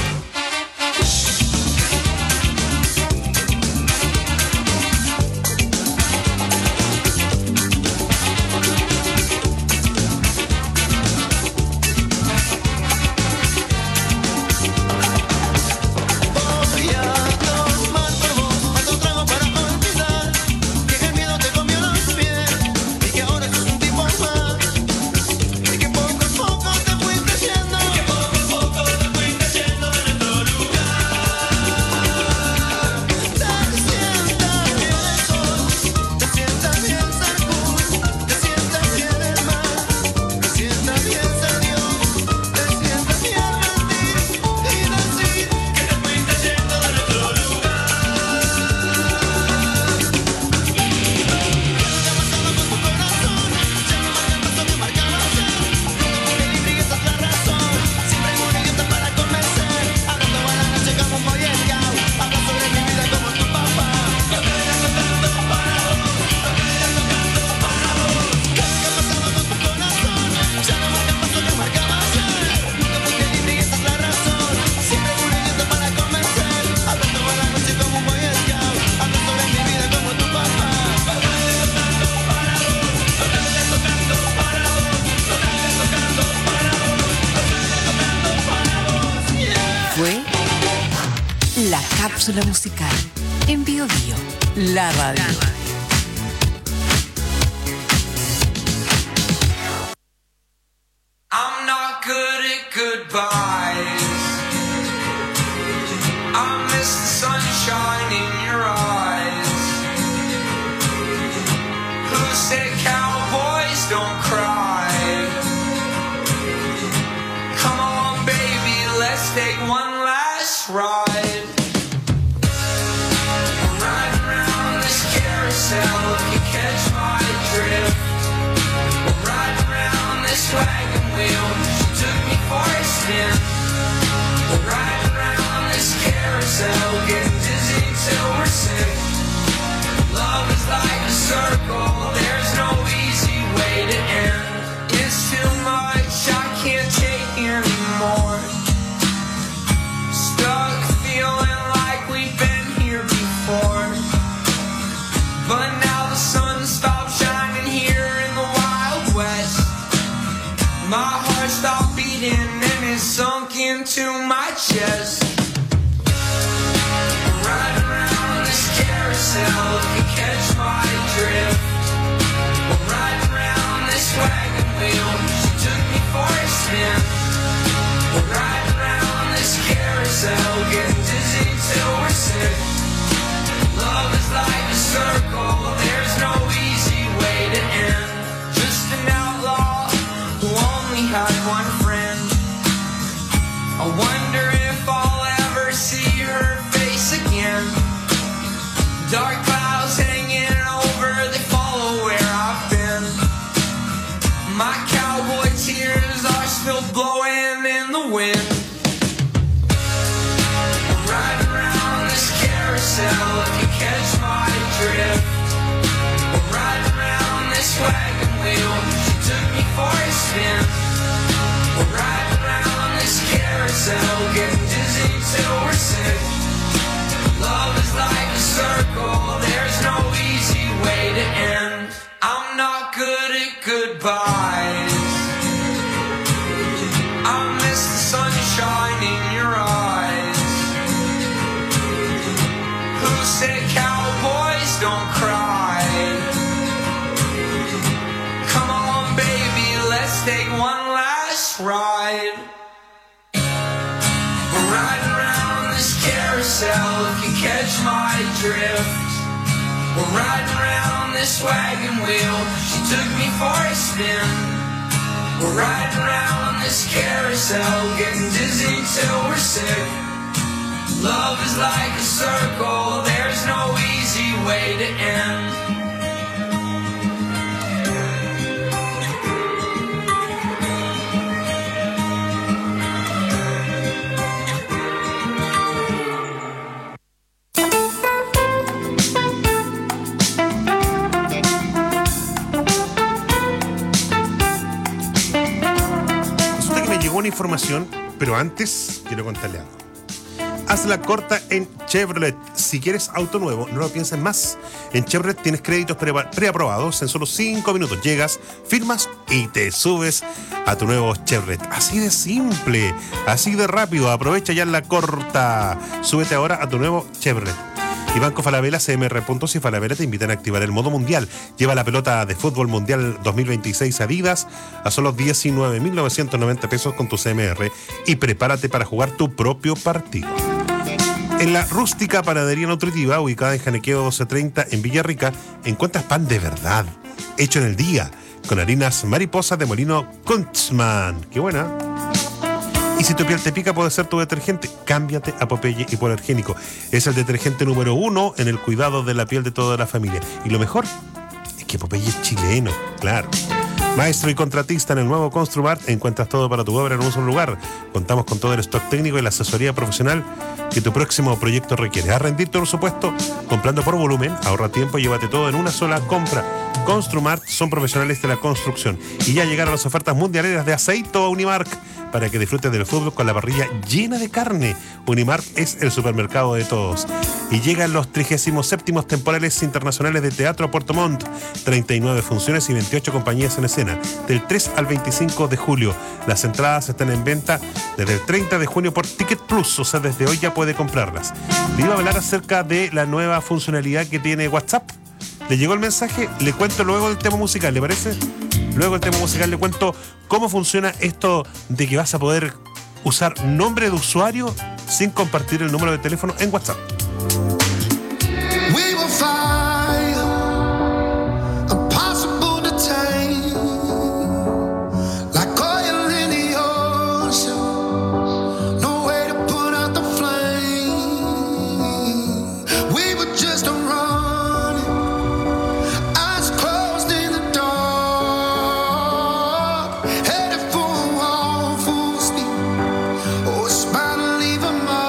Que poco a poco te fuiste yendo. la cápsula musical. En Bio Bio, la radio. I'm not good at goodbyes. I miss the sunshine in your eyes. Who said cowboys don't cry? Come on, baby, let's take one last ride. Riding around this carousel, if you catch my drift. Riding around this wagon wheel, she took me for a spin. Riding around this carousel, getting dizzy till we're sick. Love is like a circle, there's no easy way to end. It's too much, I can't take anymore. Stuck feeling like we've been here before. But now the sun stopped shining here in the Wild West. My heart stopped beating and it sunk into my chest. Riding around this carousel, if you catch my drift. Riding around this wagon wheel, she took me for a spin. Riding around this carousel, getting dizzy till we're sick. Love is like a circle, there's no easy way to end. Just an outlaw who only had one friend. I wonder if I'll ever see her face again. Dark clouds hanging over, they follow where I've been. My cowboy tears are still blowing in the wind. Riding around this carousel, if you catch my drift. Riding around this wagon wheel, she took me for a spin. Riding around this carousel, getting dizzy till we're sick. Love is like a circle, there's no easy way to end. I'm not good at goodbyes. I miss the sunshine in your eyes. Who said cowboys don't cry? Come on, baby, let's take one last ride. We're riding around this carousel, if you catch my drift. We're riding around this wagon wheel, she took me for a spin. We're riding around this carousel, getting dizzy till we're sick. Love is like a circle, there's no easy way to end. Una información, pero antes quiero contarle algo. Hazla corta en Chevrolet. Si quieres auto nuevo, no lo pienses más. En Chevrolet tienes créditos pre- preaprobados. En solo cinco minutos llegas, firmas y te subes a tu nuevo Chevrolet. Así de simple, así de rápido. Aprovecha ya la corta. Súbete ahora a tu nuevo Chevrolet. Y Banco Falabella, C M R Puntos y Falabella te invitan a activar el modo mundial. Lleva la pelota de fútbol mundial dos mil veintiséis Adidas a solo diecinueve mil novecientos noventa pesos con tu C M R y prepárate para jugar tu propio partido. En la rústica panadería nutritiva, ubicada en Janequeo doce treinta en Villarrica, encuentras pan de verdad, hecho en el día, con harinas mariposas de molino Kuntzmann. ¡Qué buena! Y si tu piel te pica, puede ser tu detergente. Cámbiate a Popeye Hipoalergénico. Es el detergente número uno en el cuidado de la piel de toda la familia. Y lo mejor es que Popeye es chileno, claro. Maestro y contratista en el nuevo Construmart, encuentras todo para tu obra en un solo lugar. Contamos con todo el stock técnico y la asesoría profesional que tu próximo proyecto requiere. A rendirte, por supuesto, comprando por volumen, ahorra tiempo y llévate todo en una sola compra. Construmart son profesionales de la construcción. Y ya llegaron las ofertas mundialeras de Aceito Unimark. para que disfrutes del fútbol con la parrilla llena de carne. Unimark es el supermercado de todos. Y llegan los trigésimo séptimos temporales internacionales de teatro a Puerto Montt. treinta y nueve funciones y veintiocho compañías en escena. Del tres al veinticinco de julio. Las entradas están en venta desde el treinta de junio por Ticket Plus. O sea, desde hoy ya puede comprarlas. Le iba a hablar acerca de la nueva funcionalidad que tiene WhatsApp. ¿Le llegó el mensaje? Le cuento luego del tema musical, ¿le parece? Luego del tema musical le cuento cómo funciona esto de que vas a poder usar nombre de usuario sin compartir el número de teléfono en WhatsApp. We will find impossible to tame, like oil in the ocean, no way to put out the flame. We were just running, eyes closed in the dark, headed for a wall full steep, oh, a smile to leave a mark.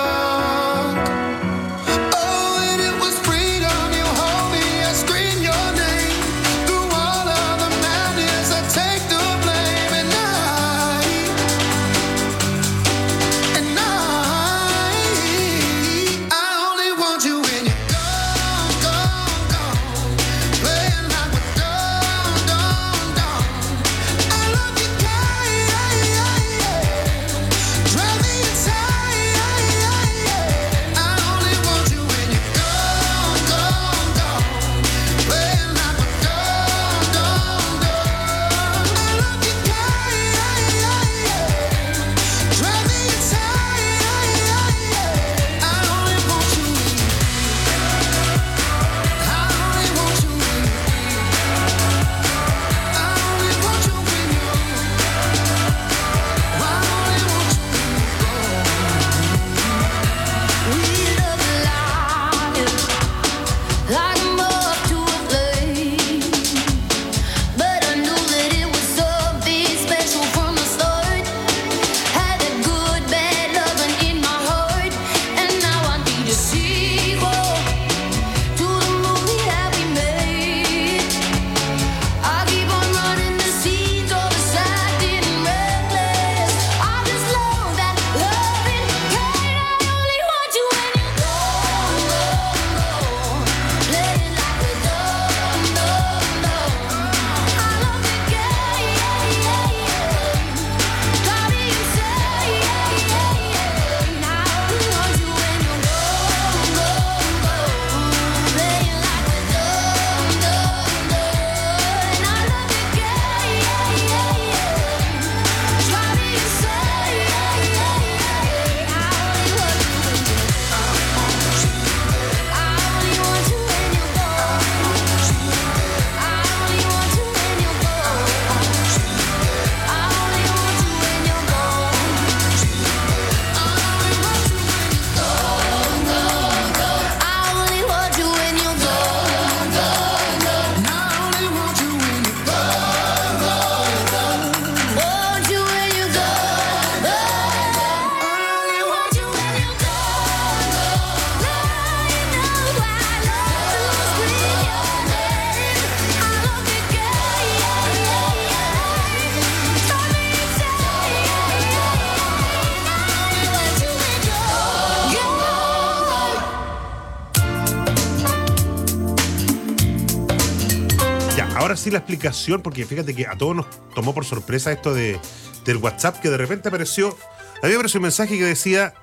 Ahora sí la explicación, porque fíjate que a todos nos tomó por sorpresa esto de, del WhatsApp, que de repente apareció, a mí me apareció un mensaje que decía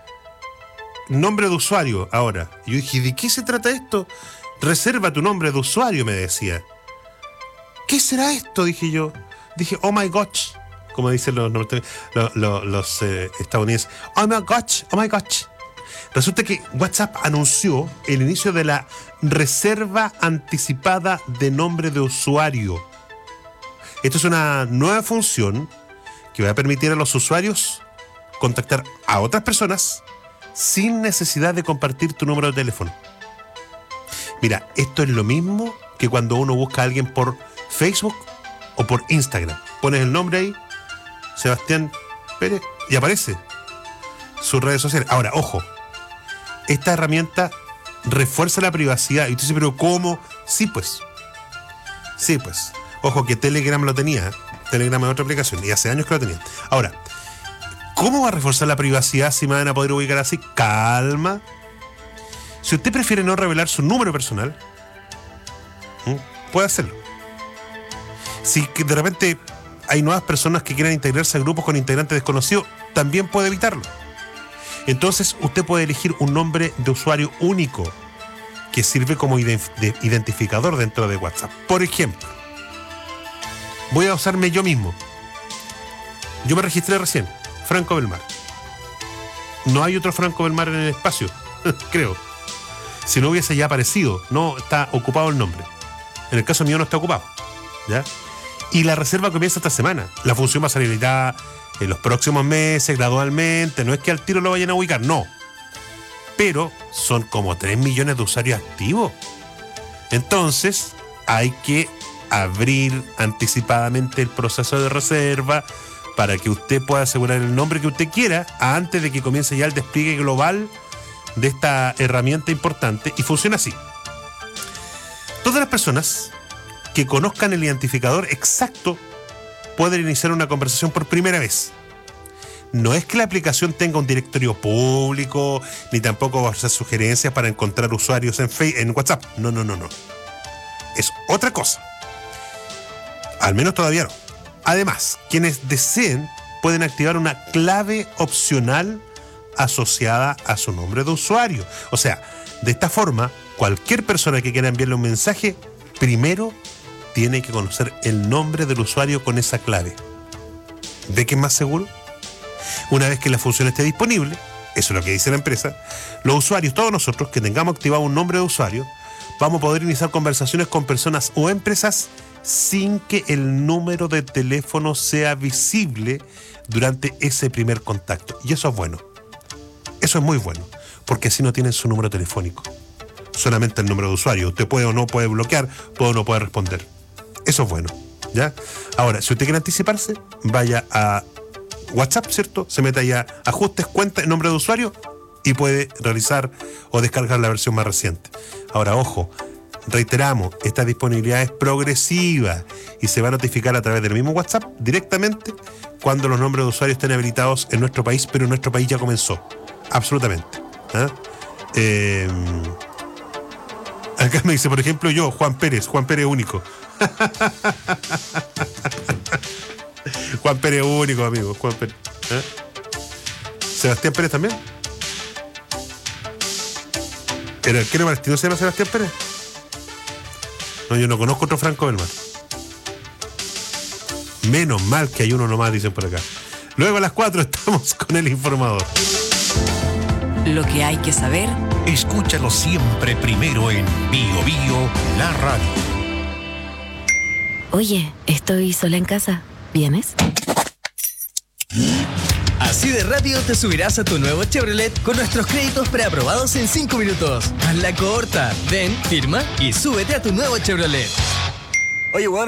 nombre de usuario ahora. Y yo dije, ¿de qué se trata esto? Reserva tu nombre de usuario, me decía. ¿Qué será esto? Dije yo. Dije, oh my gosh, como dicen los, los, los, los eh, estadounidenses. Oh my gosh, oh my gosh. Resulta que WhatsApp anunció el inicio de la reserva anticipada de nombre de usuario. Esto es una nueva función que va a permitir a los usuarios contactar a otras personas sin necesidad de compartir tu número de teléfono. Mira, esto es lo mismo que cuando uno busca a alguien por Facebook o por Instagram. Pones el nombre ahí, Sebastián Pérez, y aparece sus redes sociales. Ahora, ojo, esta herramienta refuerza la privacidad. Y tú dices, ¿pero cómo? Sí, pues. Sí, pues. Ojo que Telegram lo tenía. Telegram es otra aplicación y hace años que lo tenía. Ahora, ¿Cómo va a reforzar la privacidad si me van a poder ubicar así? Calma. Si usted prefiere no revelar su número personal, ¿m? puede hacerlo. Si que de repente hay nuevas personas que quieran integrarse a grupos con integrantes desconocidos, también puede evitarlo. Entonces usted puede elegir un nombre de usuario único que sirve como identificador dentro de WhatsApp. Por ejemplo, voy a usarme yo mismo. Yo me registré recién, Franco Belmar. No hay otro Franco Belmar en el espacio, creo. Si no hubiese ya aparecido, no está ocupado el nombre. En el caso mío no está ocupado, ¿ya? Y la reserva comienza esta semana. La función va a salir ya en los próximos meses, gradualmente. No es que al tiro lo vayan a ubicar, no. Pero son como tres millones de usuarios activos. Entonces, hay que abrir anticipadamente el proceso de reserva para que usted pueda asegurar el nombre que usted quiera antes de que comience ya el despliegue global de esta herramienta importante. Y funciona así. Todas las personas que conozcan el identificador exacto pueden iniciar una conversación por primera vez. No es que la aplicación tenga un directorio público, ni tampoco va a hacer sugerencias para encontrar usuarios en, Facebook, en WhatsApp. No, no, no, no. Es otra cosa. Al menos todavía no. Además, quienes deseen pueden activar una clave opcional asociada a su nombre de usuario. O sea, de esta forma, cualquier persona que quiera enviarle un mensaje, primero tiene que conocer el nombre del usuario con esa clave. ¿De qué es más seguro? Una vez que la función esté disponible, eso es lo que dice la empresa, los usuarios, todos nosotros que tengamos activado un nombre de usuario, vamos a poder iniciar conversaciones con personas o empresas sin que el número de teléfono sea visible durante ese primer contacto. Y eso es bueno. Eso es muy bueno, porque así no tienen su número telefónico. Solamente el número de usuario. Usted puede o no puede bloquear, puede o no puede responder. Eso es bueno, ¿ya? Ahora, si usted quiere anticiparse, vaya a WhatsApp, ¿cierto? Se mete allá, ajustes, cuenta, nombre de usuario y puede realizar o descargar la versión más reciente. Ahora, ojo, reiteramos, esta disponibilidad es progresiva y se va a notificar a través del mismo WhatsApp directamente cuando los nombres de usuarios estén habilitados en nuestro país, pero en nuestro país ya comenzó. Absolutamente. ¿eh? Eh, acá me dice, por ejemplo, yo, Juan Pérez, Juan Pérez único. Juan Pérez único, amigo, Juan Pérez. ¿eh? ¿Sebastián Pérez también? ¿El arquero Martino se llama Sebastián Pérez? No, yo no conozco otro Franco Belmar. Menos mal que hay uno nomás, dicen por acá. Luego a las cuatro estamos con el informador. Lo que hay que saber. Escúchalo siempre primero en Bio Bio, la radio. Oye, estoy sola en casa. ¿Vienes? Así de rápido te subirás a tu nuevo Chevrolet con nuestros créditos preaprobados en cinco minutos. Haz la corta. Ven, firma y súbete a tu nuevo Chevrolet. Oye, weón.